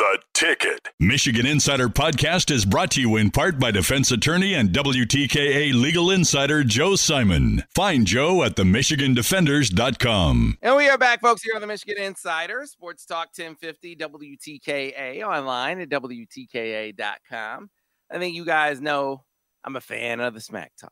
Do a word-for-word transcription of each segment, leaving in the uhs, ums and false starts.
The Ticket. Michigan Insider Podcast is brought to you in part by defense attorney and W T K A legal insider Joe Simon. Find Joe at the michigan defenders dot com. And we are back, folks, here on the Michigan Insider, Sports Talk ten fifty W T K A, online at W T K A dot com. I think you guys know I'm a fan of the smack talk.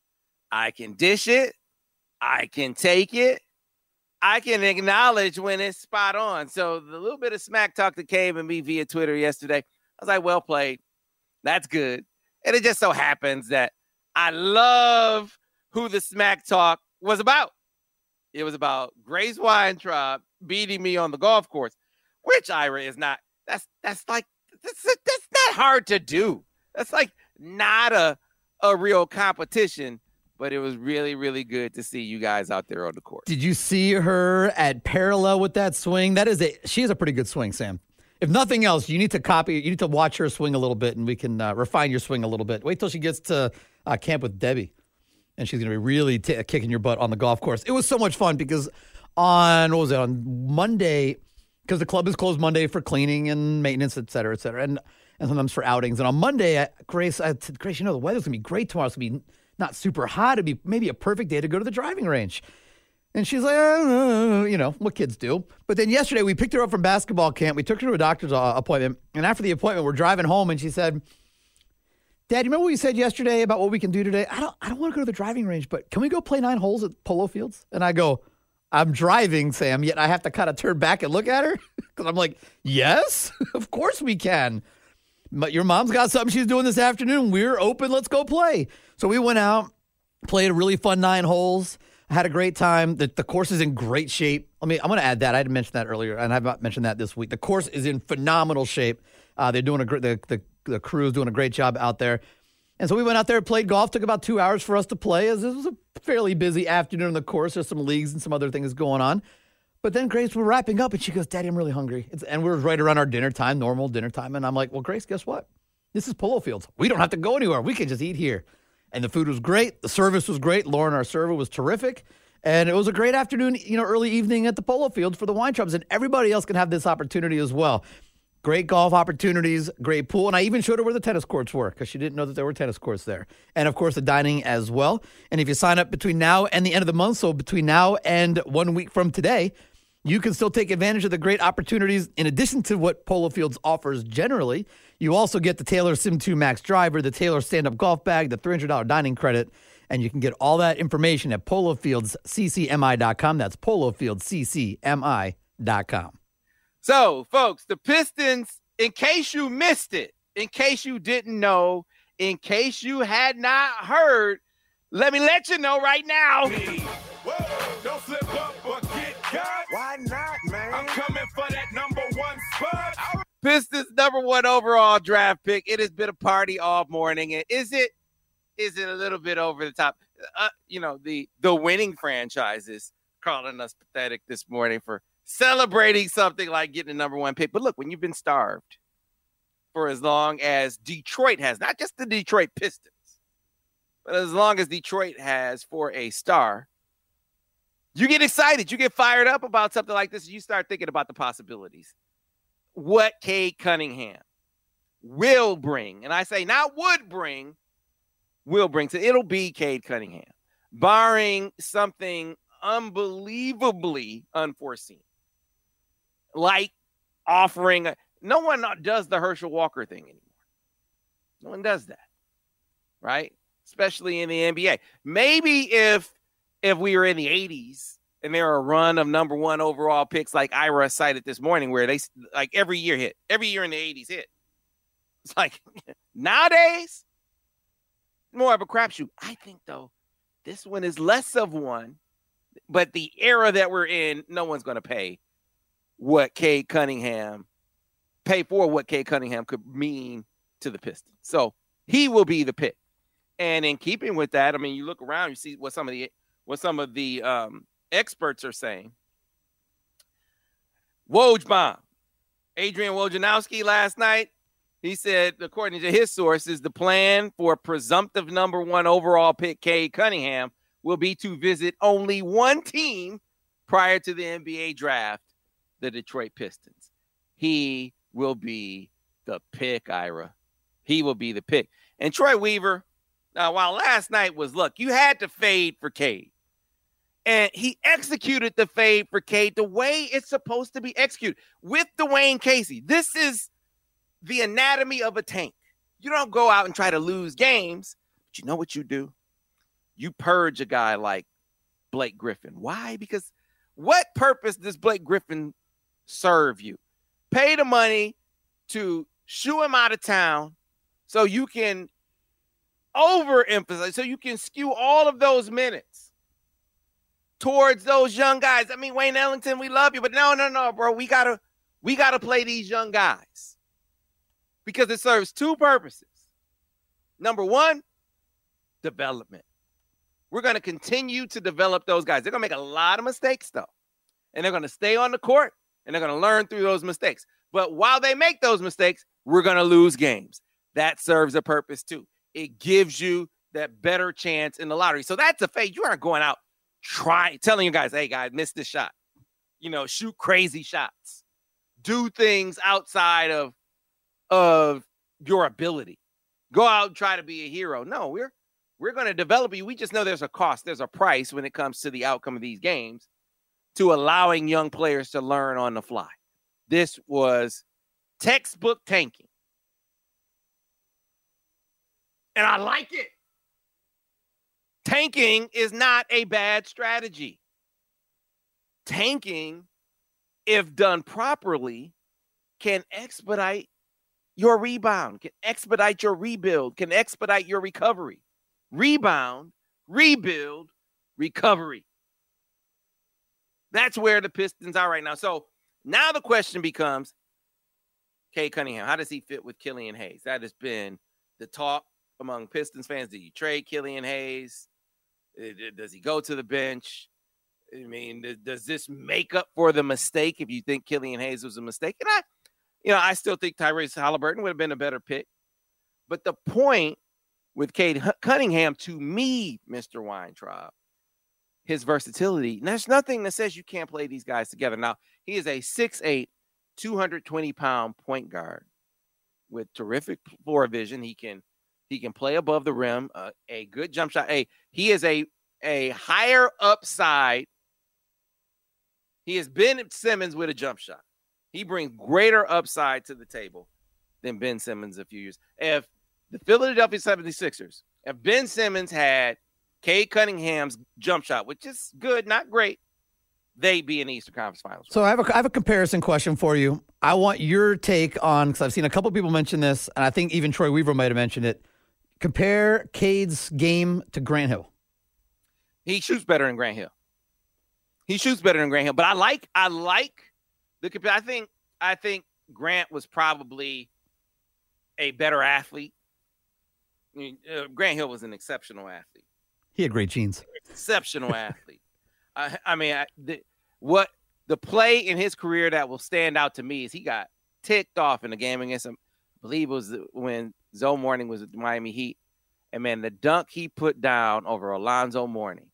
I can dish it. I can take it. I can acknowledge when it's spot on. So the little bit of smack talk that came at me via Twitter yesterday, I was like, well played. That's good. And it just so happens that I love who the smack talk was about. It was about Grace Weintraub beating me on the golf course, which, Ira, is not, that's that's like, that's, that's not hard to do. That's like not a, a real competition. But it was really, really good to see you guys out there on the course. Did you see her at parallel with that swing? That is a she has a pretty good swing, Sam. If nothing else, you need to copy. You need to watch her swing a little bit, and we can uh, refine your swing a little bit. Wait till she gets to uh, camp with Debbie, and she's going to be really t- kicking your butt on the golf course. It was so much fun because on what was it on Monday? Because the club is closed Monday for cleaning and maintenance, et cetera, et cetera, and and sometimes for outings. And on Monday, I, Grace, I said, Grace, you know the weather's going to be great tomorrow. It's going to be not super hot. It'd be maybe a perfect day to go to the driving range. And she's like, uh, you know, what kids do. But then yesterday we picked her up from basketball camp. We took her to a doctor's uh, appointment. And after the appointment, we're driving home and she said, Dad, you remember what you said yesterday about what we can do today? I don't I don't want to go to the driving range, but can we go play nine holes at Polo Fields? And I go, I'm driving, Sam, yet I have to kind of turn back and look at her. Because I'm like, yes, of course we can. But your mom's got something she's doing this afternoon. We're open. Let's go play. So we went out, played a really fun nine holes. I had a great time. The, the course is in great shape. I mean, I'm going to add that. I didn't mention that earlier, and I've not mentioned that this week. The course is in phenomenal shape. Uh, they're doing a great. The, the the crew's doing a great job out there. And so we went out there, played golf. Took about two hours for us to play. As this was a fairly busy afternoon on the course. There's some leagues and some other things going on. But then Grace, we're wrapping up, and she goes, Daddy, I'm really hungry. It's, and we're right around our dinner time, normal dinner time. And I'm like, well, Grace, guess what? This is Polo Fields. We don't have to go anywhere. We can just eat here. And the food was great. The service was great. Lauren, our server, was terrific. And it was a great afternoon, you know, early evening at the Polo Fields for the Weintraubs. And everybody else can have this opportunity as well. Great golf opportunities, great pool. And I even showed her where the tennis courts were because she didn't know that there were tennis courts there. And, of course, the dining as well. And if you sign up between now and the end of the month, so between now and one week from today, you can still take advantage of the great opportunities in addition to what Polo Fields offers generally. You also get the Taylor Sim two Max driver, the Taylor stand-up golf bag, the three hundred dollars dining credit, and you can get all that information at polo fields c c m i dot com. That's polo fields c c m i dot com. So, folks, the Pistons, in case you missed it, in case you didn't know, in case you had not heard, let me let you know right now. Whoa, don't slip up or get cut. Why not, man? I'm coming for that number one spot. Pistons number one overall draft pick. It has been a party all morning. And is it is it a little bit over the top? Uh, you know, the the winning franchises calling us pathetic this morning for celebrating something like getting a number one pick. But look, when you've been starved for as long as Detroit has, not just the Detroit Pistons, but as long as Detroit has for a star, you get excited. You get fired up about something like this. And you start thinking about the possibilities. What Cade Cunningham will bring, and I say not would bring, will bring. So it'll be Cade Cunningham, barring something unbelievably unforeseen, like offering. A, no one does the Herschel Walker thing anymore. No one does that, right? Especially in the N B A. Maybe if if we were in the eighties and there are a run of number one overall picks like Ira cited this morning where they like every year hit, every year in the eighties hit. It's like nowadays, more of a crapshoot. I think, though, this one is less of one, but the era that we're in, no one's going to pay what Cade Cunningham, pay for what Cade Cunningham could mean to the Pistons. So he will be the pick. And in keeping with that, I mean, you look around, you see what some of the what some of the um, experts are saying. Woj bomb. Adrian Wojnarowski last night, he said, according to his sources, the plan for presumptive number one overall pick Cade Cunningham will be to visit only one team prior to the N B A draft, the Detroit Pistons. He will be the pick, Ira. He will be the pick. And Troy Weaver, now, while last night was, look, you had to fade for Cade. And he executed the fade for Cade the way it's supposed to be executed with Dwayne Casey. This is the anatomy of a tank. You don't go out and try to lose games, but you know what you do? You purge a guy like Blake Griffin. Why? Because what purpose does Blake Griffin serve you? Pay the money to shoo him out of town so you can overemphasize, so you can skew all of those minutes towards those young guys. I mean, Wayne Ellington, we love you, but no, no, no, bro. We gotta, we gotta play these young guys because it serves two purposes. Number one, development. We're going to continue to develop those guys. They're going to make a lot of mistakes, though, and they're going to stay on the court, and they're going to learn through those mistakes. But while they make those mistakes, we're going to lose games. That serves a purpose, too. It gives you that better chance in the lottery. So that's a fade. You aren't going out trying, telling you guys, hey, guys, miss this shot. You know, shoot crazy shots. Do things outside of, of your ability. Go out and try to be a hero. No, we're We're going to develop you. We just know there's a cost. There's a price when it comes to the outcome of these games to allowing young players to learn on the fly. This was textbook tanking. And I like it. Tanking is not a bad strategy. Tanking, if done properly, can expedite your rebound, can expedite your rebuild, can expedite your recovery. Rebound, rebuild, recovery. That's where the Pistons are right now. So now the question becomes, Cade Cunningham, how does he fit with Killian Hayes? That has been the talk among Pistons fans. Do you trade Killian Hayes? Does he go to the bench? I mean, does this make up for the mistake if you think Killian Hayes was a mistake? And I, you know, I still think Tyrese Halliburton would have been a better pick. But the point with Cade Cunningham, to me, Mister Weintraub, his versatility, there's nothing that says you can't play these guys together. Now, he is a six eight, two hundred twenty pound point guard with terrific floor vision. He can he can play above the rim, uh, a good jump shot. Hey, he is a, a higher upside. He is Ben Simmons with a jump shot. He brings greater upside to the table than Ben Simmons a few years. If the Philadelphia seventy-sixers, if Ben Simmons had Cade Cunningham's jump shot, which is good, not great, they'd be in the Eastern Conference Finals. So I have a, I have a comparison question for you. I want your take on, because I've seen a couple people mention this, and I think even Troy Weaver might have mentioned it. Compare Cade's game to Grant Hill. He shoots better than Grant Hill. He shoots better than Grant Hill, but I like I like the compare. I think I think Grant was probably a better athlete. I mean, uh, Grant Hill was an exceptional athlete. He had great genes. Exceptional athlete. I, I mean, I, the, what the play in his career that will stand out to me is he got ticked off in a game against him. I believe it was when Zoe Mourning was at the Miami Heat. And, man, the dunk he put down over Alonzo Mourning,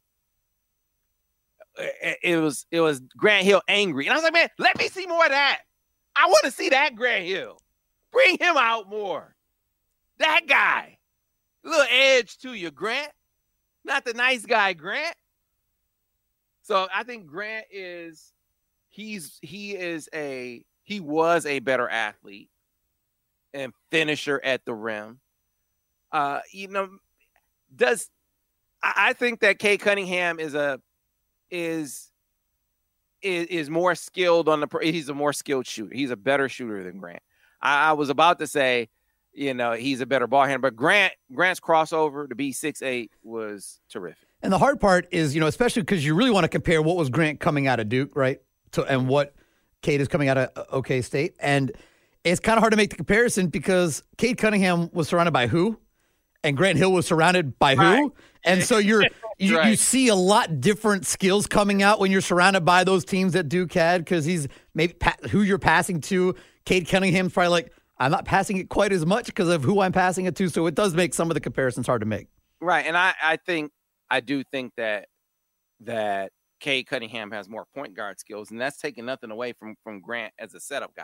it, it was it was Grant Hill angry. And I was like, man, let me see more of that. I want to see that Grant Hill. Bring him out more. That guy. A little edge to you, Grant. Not the nice guy, Grant. So I think Grant is, he's, he is a, he was a better athlete and finisher at the rim. Uh, you know, does, I, I think that Cade Cunningham is a, is, is, is more skilled on the, he's a more skilled shooter. He's a better shooter than Grant. I, I was about to say, you know, he's a better ball handler, but Grant, Grant's crossover to be six eight was terrific. And the hard part is, you know, especially because you really want to compare what was Grant coming out of Duke, right? To, and what Cade is coming out of OK State. And it's kind of hard to make the comparison because Cade Cunningham was surrounded by who? And Grant Hill was surrounded by who? Right. And so you're you, right. you see a lot different skills coming out when you're surrounded by those teams that Duke had, because he's maybe pa- who you're passing to. Cade Cunningham's probably like, I'm not passing it quite as much because of who I'm passing it to. So it does make some of the comparisons hard to make. Right. And I, I think, I do think that, that Cade Cunningham has more point guard skills, and that's taking nothing away from, from Grant as a setup guy.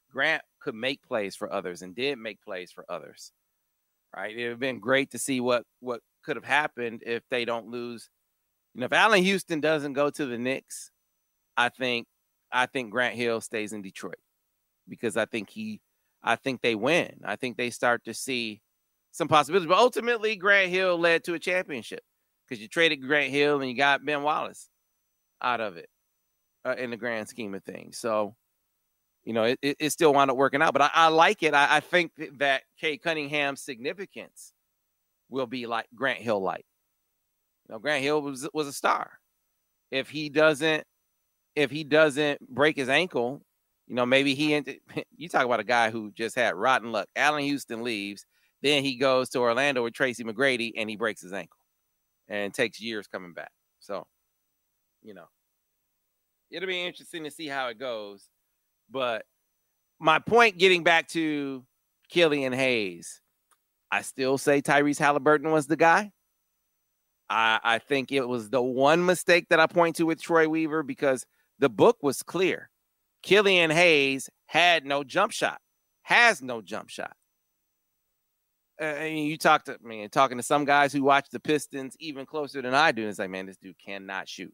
Grant could make plays for others and did make plays for others. Right? It would have been great to see what what could have happened if they don't lose. You know, if Allen Houston doesn't go to the Knicks, I think I think Grant Hill stays in Detroit because I think he I think they win. I think they start to see some possibilities. But ultimately, Grant Hill led to a championship because you traded Grant Hill and you got Ben Wallace out of it uh, in the grand scheme of things. So, you know, it, it, it still wound up working out. But I, I like it. I, I think that Cade Cunningham's significance will be like Grant Hill like. You know, Grant Hill was was a star. If he doesn't, if he doesn't break his ankle, you know, maybe he. You talk about a guy who just had rotten luck. Allen Houston leaves, then he goes to Orlando with Tracy McGrady, and he breaks his ankle, and takes years coming back. So, you know, it'll be interesting to see how it goes. But my point, getting back to Killian Hayes, I still say Tyrese Halliburton was the guy. I, I think it was the one mistake that I point to with Troy Weaver because the book was clear. Killian Hayes had no jump shot, has no jump shot. Uh, and you talk to I mean, talking to some guys who watch the Pistons even closer than I do, and it's like, man, this dude cannot shoot.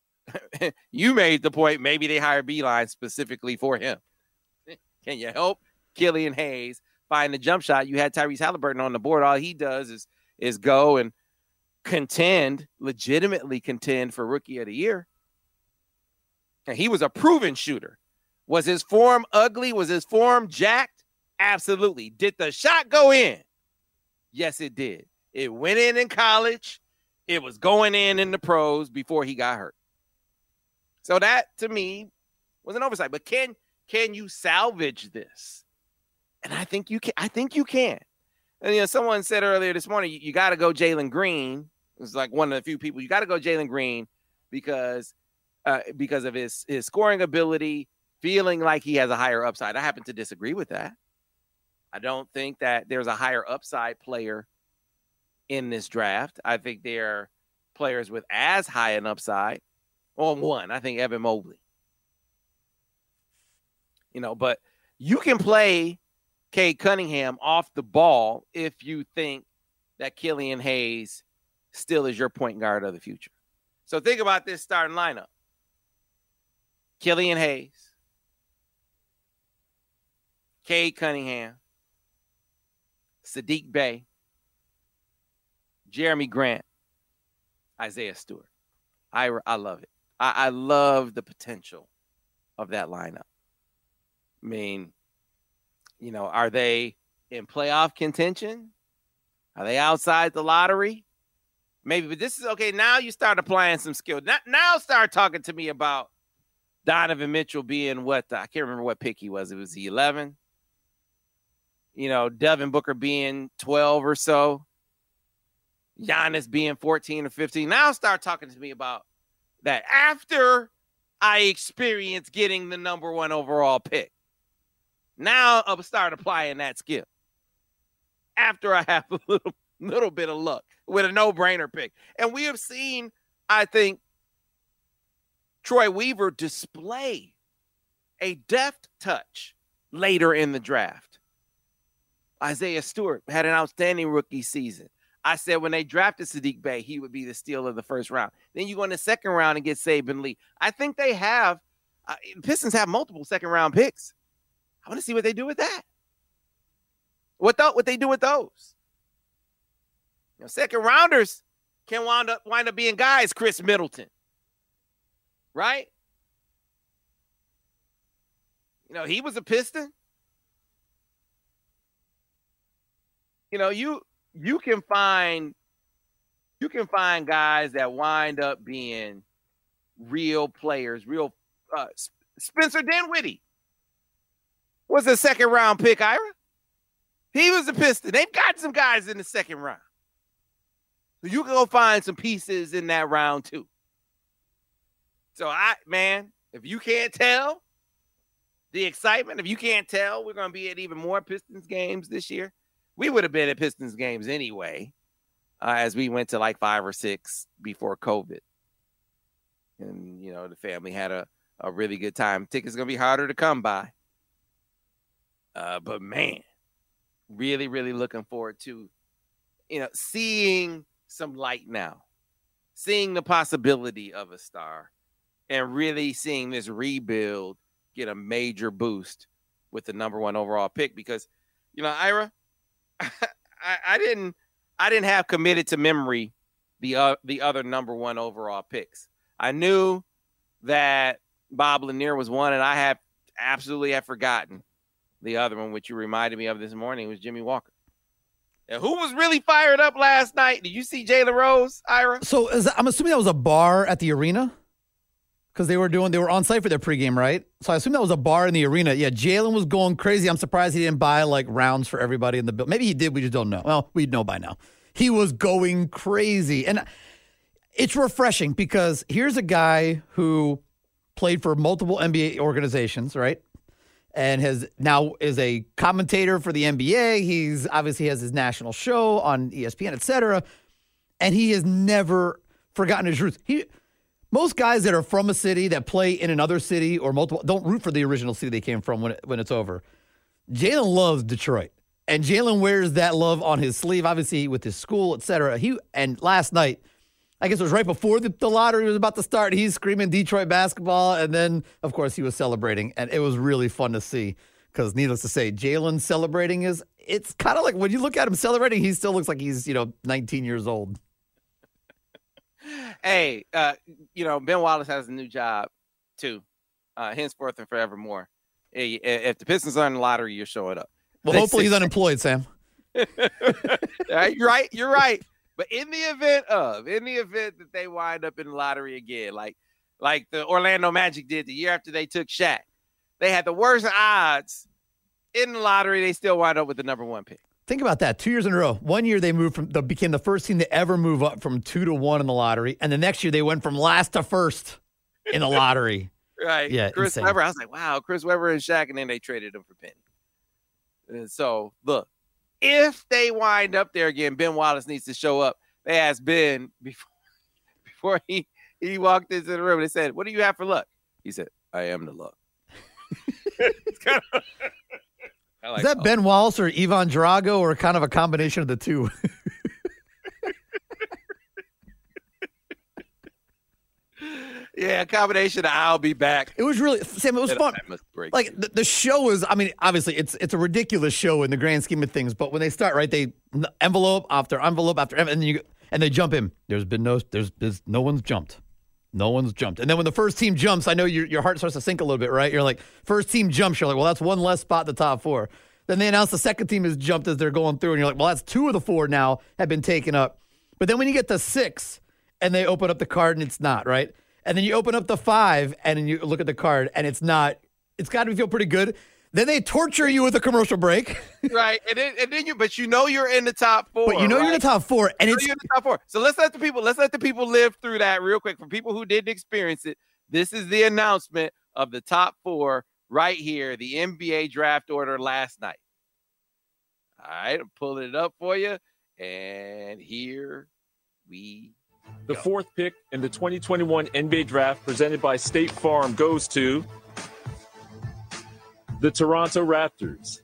You made the point. Maybe they hired Beeline specifically for him. Can you help Killian Hayes find the jump shot? You had Tyrese Halliburton on the board. All he does is is go and contend, legitimately contend for Rookie of the Year. And he was a proven shooter. Was his form ugly? Was his form jacked? Absolutely. Did the shot go in? Yes, it did. It went in in college. It was going in in the pros before he got hurt. So that, to me, was an oversight. But can can you salvage this? And I think you can. I think you can. And, you know, someone said earlier this morning, you, you got to go Jalen Green. It was like one of the few people. You got to go Jalen Green because uh, because of his, his scoring ability, feeling like he has a higher upside. I happen to disagree with that. I don't think that there's a higher upside player in this draft. I think there are players with as high an upside. On one, I think Evan Mobley. You know, but you can play Cade Cunningham off the ball if you think that Killian Hayes still is your point guard of the future. So think about this starting lineup. Killian Hayes, Cade Cunningham, Sadiq Bey, Jeremy Grant, Isaiah Stewart. I, I love it. I, I love the potential of that lineup. I mean, you know, are they in playoff contention? Are they outside the lottery? Maybe, but this is okay. Now you start applying some skill. Now, now start talking to me about Donovan Mitchell being what? I can't remember what pick he was. It was he eleven? You know, Devin Booker being twelve or so. Giannis being fourteen or fifteen. Now start talking to me about that after I experience getting the number one overall pick. Now I'll start applying that skill. After I have a little, little bit of luck with a no-brainer pick. And we have seen, I think, Troy Weaver display a deft touch later in the draft. Isaiah Stewart had an outstanding rookie season. I said when they drafted Sadiq Bey, he would be the steal of the first round. Then you go in the second round and get Saben Lee. I think they have, uh, Pistons have multiple second round picks. I want to see what they do with that. What th- what they do with those? You know, second rounders can wind up wind up being guys. Chris Middleton, right? You know, he was a Piston. You know, you you can find you can find guys that wind up being real players, real uh, Spencer Dinwiddie was a second round pick, Ira. He was a Piston. They've got some guys in the second round. So you can go find some pieces in that round too. So I, man, if you can't tell the excitement, if you can't tell we're going to be at even more Pistons games this year, we would have been at Pistons games anyway, uh, as we went to like five or six before COVID. And, you know, the family had a, a really good time. Tickets going to be harder to come by. Uh, but man, really, really looking forward to, you know, seeing some light now, seeing the possibility of a star, and really seeing this rebuild get a major boost with the number one overall pick. Because, you know, Ira, I, I didn't, I didn't have committed to memory the uh, the other number one overall picks. I knew that Bob Lanier was one, and I have absolutely have forgotten the other one, which you reminded me of this morning, was Jimmy Walker. And who was really fired up last night? Did you see Jalen Rose, Ira? So is, I'm assuming that was a bar at the arena because they were doing they were on site for their pregame, right? So I assume that was a bar in the arena. Yeah, Jalen was going crazy. I'm surprised he didn't buy like rounds for everybody in the building. Maybe he did. We just don't know. Well, we'd know by now. He was going crazy, and it's refreshing because here's a guy who played for multiple N B A organizations, right? And has now is a commentator for the N B A. He's obviously has his national show on E S P N, et cetera. And he has never forgotten his roots. He, most guys that are from a city that play in another city or multiple don't root for the original city they came from when it, when it's over. Jalen loves Detroit, and Jalen wears that love on his sleeve, obviously with his school, et cetera. He and last night, I guess it was right before the, the lottery was about to start. He's screaming Detroit basketball, and then, of course, he was celebrating, and it was really fun to see because, needless to say, Jalen celebrating is, it's kind of like when you look at him celebrating, he still looks like he's, you know, nineteen years old. Hey, uh, you know, Ben Wallace has a new job, too, uh, henceforth and forevermore. Hey, if the Pistons are in the lottery, you're showing up. Well, they hopefully say- he's unemployed, Sam. You're right. You're right. But in the event of, in the event that they wind up in the lottery again, like like the Orlando Magic did the year after they took Shaq, they had the worst odds in the lottery. They still wind up with the number one pick. Think about that. Two years in a row. One year they moved from, they became the first team to ever move up from two to one in the lottery. And the next year they went from last to first in the lottery. Right. Yeah. Chris insane. Webber. I was like, wow, Chris Webber and Shaq. And then they traded him for Penny. And so, look. If they wind up there again, Ben Wallace needs to show up. They asked Ben before before he, he walked into the room. They said, what do you have for luck? He said, I am the luck. kind of, like, Is that oh. Ben Wallace or Ivan Drago or kind of a combination of the two? Yeah, a combination of I'll be back. It was really, Sam, it was fun. Like, the, the show is, I mean, obviously, it's it's a ridiculous show in the grand scheme of things, but when they start, right, they envelope after envelope after envelope, and, then you, and they jump in. There's been no, there's, there's, no one's jumped. No one's jumped. And then when the first team jumps, I know your, your heart starts to sink a little bit, right? You're like, first team jumps, you're like, well, that's one less spot in the top four. Then they announce the second team has jumped as they're going through, and you're like, well, that's two of the four now have been taken up. But then when you get to six, and they open up the card, and it's not, right? And then you open up the five, and then you look at the card, and it's not. It's got to feel pretty good. Then they torture you with a commercial break, right? And then, and then you, but you know you're in the top four. But you know right? you're in the top four, and you it's you're in the top four. So let's let the people, let's let the people live through that real quick. For people who didn't experience it, this is the announcement of the top four right here. The N B A draft order last night. All right, I'm pulling it up for you, and here we. The fourth pick in the twenty twenty-one N B A draft presented by State Farm goes to the Toronto Raptors.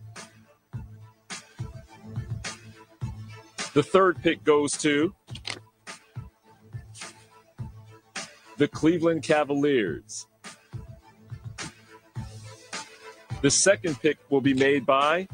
The third pick goes to the Cleveland Cavaliers. The second pick will be made by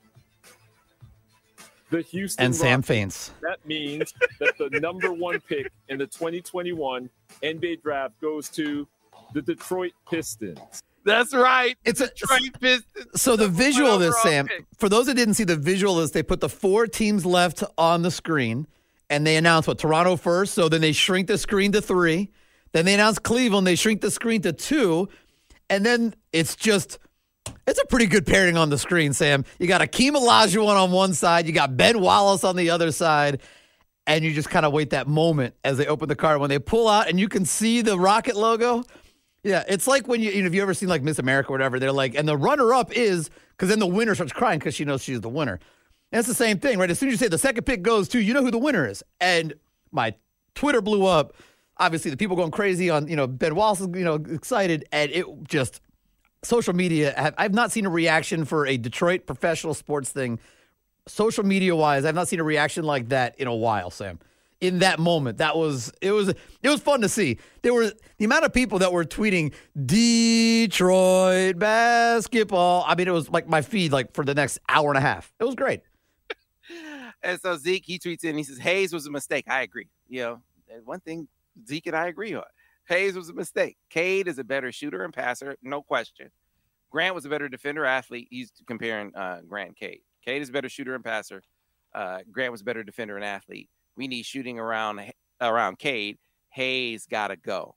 the Houston and Sam Rockets. faints. That means that the number one pick in the twenty twenty-one N B A draft goes to the Detroit Pistons. That's right. It's a Detroit Pistons. So the visual of this, Sam, pick. for those that didn't see the visual is they put the four teams left on the screen, and they announce what Toronto first. So then they shrink the screen to three. Then they announce Cleveland. They shrink the screen to two, and then it's just. It's a pretty good pairing on the screen, Sam. You got Akeem Olajuwon on one side, you got Ben Wallace on the other side, and you just kind of wait that moment as they open the card. When they pull out and you can see the Rocket logo, yeah, it's like when you, you know, if you ever seen like Miss America or whatever, they're like, and the runner-up is, because then the winner starts crying because she knows she's the winner. And it's the same thing, right? As soon as you say the second pick goes to, you know who the winner is. And my Twitter blew up. Obviously, the people going crazy on, you know, Ben Wallace is, you know, excited, and it just... social media, have, I've not seen a reaction for a Detroit professional sports thing. Social media wise, I've not seen a reaction like that in a while, Sam. In that moment, that was it was it was fun to see. There were the amount of people that were tweeting Detroit basketball. I mean, it was like my feed like for the next hour and a half. It was great. And so Zeke, he tweets in, he says, Hayes was a mistake. I agree. You know, one thing Zeke and I agree on. Hayes was a mistake. Cade is a better shooter and passer, no question. Grant was a better defender athlete. He's comparing uh, Grant and Cade. Cade is a better shooter and passer. Uh, Grant was a better defender and athlete. We need shooting around around Cade. Hayes got to go.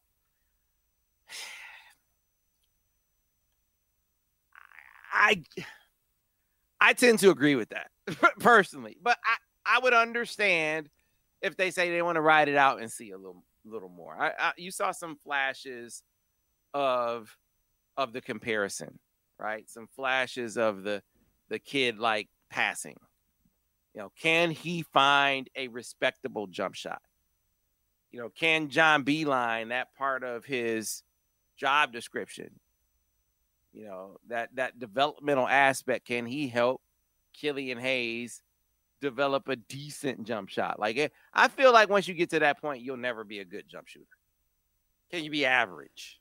I I tend to agree with that personally, but I, I would understand if they say they want to ride it out and see a little little more. I, I you saw some flashes of of the comparison, right? Some flashes of the the kid like passing. You know, can he find a respectable jump shot? You know, can John Beilein, that part of his job description, you know, that that developmental aspect, can he help Killian Hayes develop a decent jump shot? Like, it, I feel like once you get to that point, you'll never be a good jump shooter. Can you be average?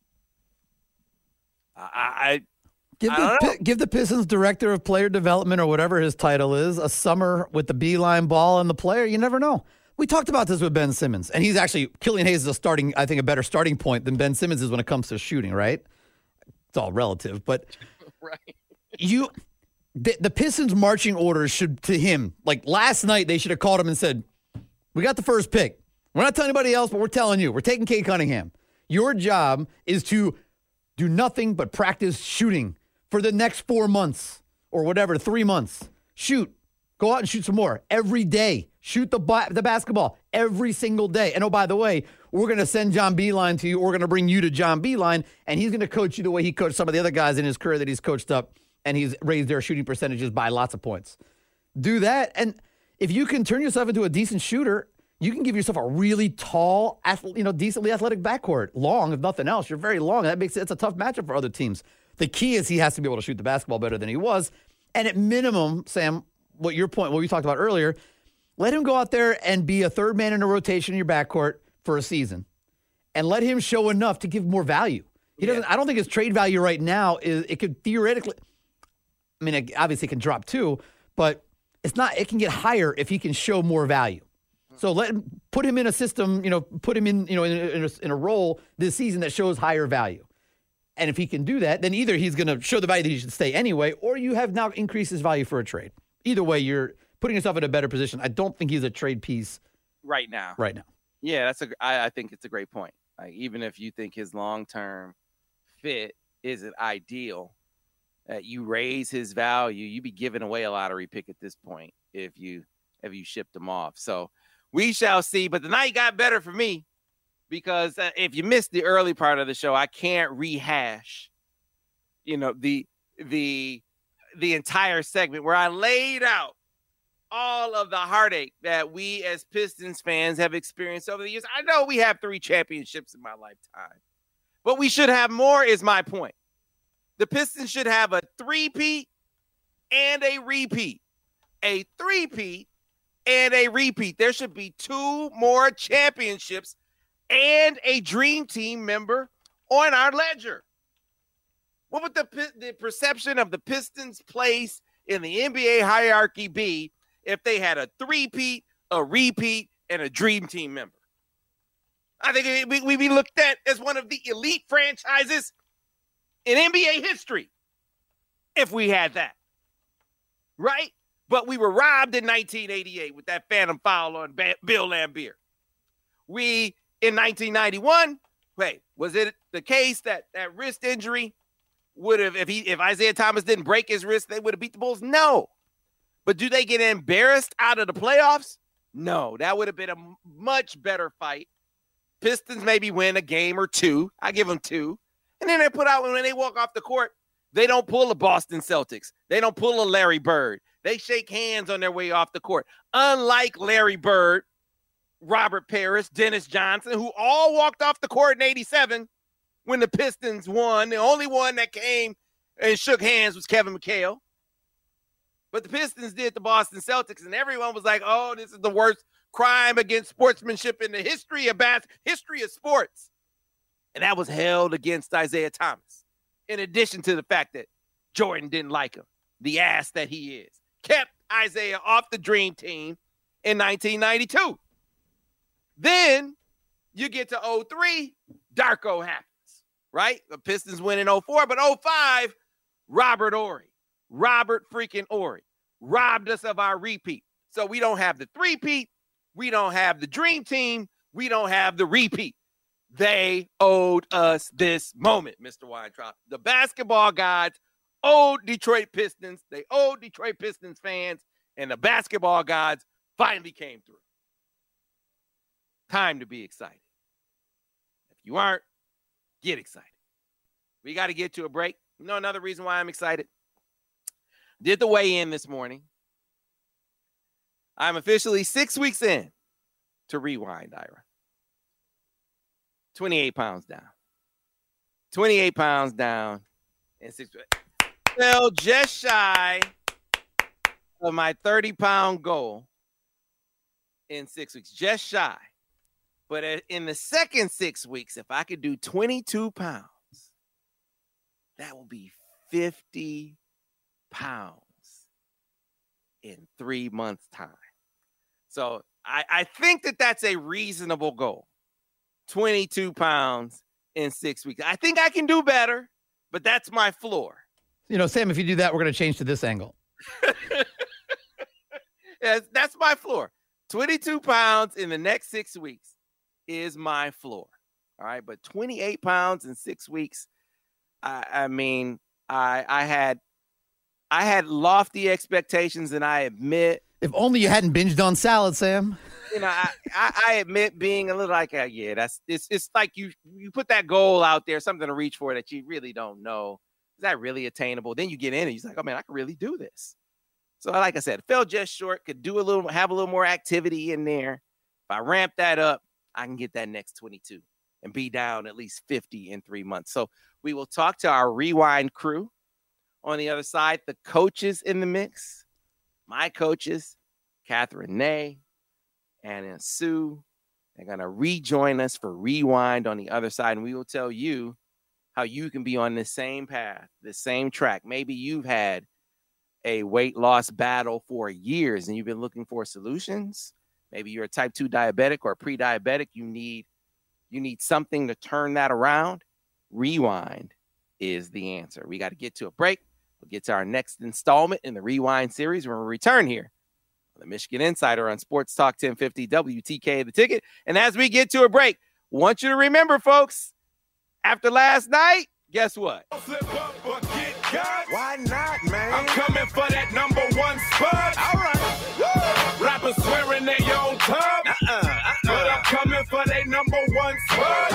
I, I Give the, give the Pistons director of player development or whatever his title is a summer with the Beilein ball and the player. You never know. We talked about this with Ben Simmons, and he's actually, Killian Hayes is a starting, I think, a better starting point than Ben Simmons is when it comes to shooting, right? It's all relative, but right. you, the, the Pistons marching orders should, to him, like last night, they should have called him and said, we got the first pick. We're not telling anybody else, but we're telling you. We're taking Cade Cunningham. Your job is to do nothing but practice shooting for the next four months or whatever, three months. Shoot. Go out and shoot some more every day. Shoot the ba- the basketball every single day. And oh, by the way, we're going to send John Beilein to you. We're going to bring you to John Beilein, and he's going to coach you the way he coached some of the other guys in his career that he's coached up, and he's raised their shooting percentages by lots of points. Do that, and if you can turn yourself into a decent shooter, you can give yourself a really tall, you know, decently athletic backcourt. Long, if nothing else. You're very long. That makes it it's a tough matchup for other teams. The key is he has to be able to shoot the basketball better than he was. And at minimum, Sam, what your point, what we talked about earlier, let him go out there and be a third man in a rotation in your backcourt for a season. And let him show enough to give more value. He doesn't. Yeah. I don't think his trade value right now is, it could theoretically, I mean, it obviously it can drop too, but it's not, it can get higher if he can show more value. So let him, put him in a system, you know, put him in, you know, in, in, a, in a role this season that shows higher value. And if he can do that, then either he's going to show the value that he should stay anyway, or you have now increased his value for a trade. Either way, you're putting yourself in a better position. I don't think he's a trade piece right now. Right now. Yeah, that's a. I, I think it's a great point. Like, even if you think his long-term fit isn't ideal, that uh, you raise his value, you be giving away a lottery pick at this point if you if you shipped him off. So we shall see. But the night got better for me. Because uh, if you missed the early part of the show, I can't rehash, you know, the the the entire segment where I laid out all of the heartache that we as Pistons fans have experienced over the years. I know we have three championships in my lifetime, but we should have more is my point. The Pistons should have a three-peat and a repeat. A three-peat and a repeat. There should be two more championships and a dream team member on our ledger. What would the, the perception of the Pistons' place in the N B A hierarchy be if they had a three-peat, a repeat, and a dream team member? I think we, we'd be looked at as one of the elite franchises in N B A history if we had that, right? But we were robbed in nineteen eighty-eight with that phantom foul on ba- Bill Laimbeer. We... In nineteen ninety-one, wait, was it the case that that wrist injury would have, if he, if Isaiah Thomas didn't break his wrist, they would have beat the Bulls? No. But do they get embarrassed out of the playoffs? No. That would have been a much better fight. Pistons maybe win a game or two. I give them two. And then they put out, when they walk off the court, they don't pull a Boston Celtics. They don't pull a Larry Bird. They shake hands on their way off the court. Unlike Larry Bird, Robert Parrish, Dennis Johnson, who all walked off the court in eighty-seven, when the Pistons won. The only one that came and shook hands was Kevin McHale. But the Pistons did the Boston Celtics, and everyone was like, oh, this is the worst crime against sportsmanship in the history of bas- history of sports. And that was held against Isaiah Thomas, in addition to the fact that Jordan didn't like him, the ass that he is. Kept Isaiah off the Dream Team in nineteen ninety-two. Then you get to oh three, Darko happens, right? The Pistons win in oh four, but oh five, Robert Horry. Robert freaking Horry robbed us of our repeat. So we don't have the three-peat. We don't have the Dream Team. We don't have the repeat. They owed us this moment, Mister Weintraub. The basketball gods owed Detroit Pistons. They owed Detroit Pistons fans, and the basketball gods finally came through. Time to be excited. If you aren't, get excited. We got to get to a break. You know another reason why I'm excited? Did the weigh-in this morning. I'm officially six weeks in to Rewind, Ira. twenty-eight pounds down. twenty-eight pounds down. And six. Well, just shy of my thirty-pound goal in six weeks. Just shy. But in the second six weeks, if I could do twenty-two pounds, that will be fifty pounds in three months' time. So I, I think that that's a reasonable goal. twenty-two pounds in six weeks. I think I can do better, but that's my floor. You know, Sam, if you do that, we're going to change to this angle. Yes, that's my floor. twenty-two pounds in the next six weeks is my floor. All right. But twenty-eight pounds in six weeks. I, I mean, I, I had, I had lofty expectations, and I admit, if only you hadn't binged on salad, Sam. You know, I, I, I admit being a little like, uh, yeah, that's it's it's like you you put that goal out there, something to reach for that you really don't know. Is that really attainable? Then you get in and you're like, oh man, I can really do this. So like I said, fell just short, could do a little, have a little more activity in there. If I ramp that up, I can get that next twenty-two and be down at least fifty in three months. So we will talk to our Rewind crew on the other side, the coaches in the mix, my coaches, Catherine Ney, Anna Sue. They're going to rejoin us for Rewind on the other side, and we will tell you how you can be on the same path, the same track. Maybe you've had a weight loss battle for years and you've been looking for solutions. Maybe you're a type two diabetic or pre-diabetic. You need, you need something to turn that around. Rewind is the answer. We got to get to a break. We'll get to our next installment in the Rewind series when we return here on the Michigan Insider on Sports Talk ten fifty W T K The Ticket. And as we get to a break, I want you to remember, folks, after last night, guess what? Slip up or get cut. Why not, man? I'm coming for that number one spot. All right. Woo! Rappers swearing they own top. Uh-uh, uh-uh. But I'm coming for that number one spot.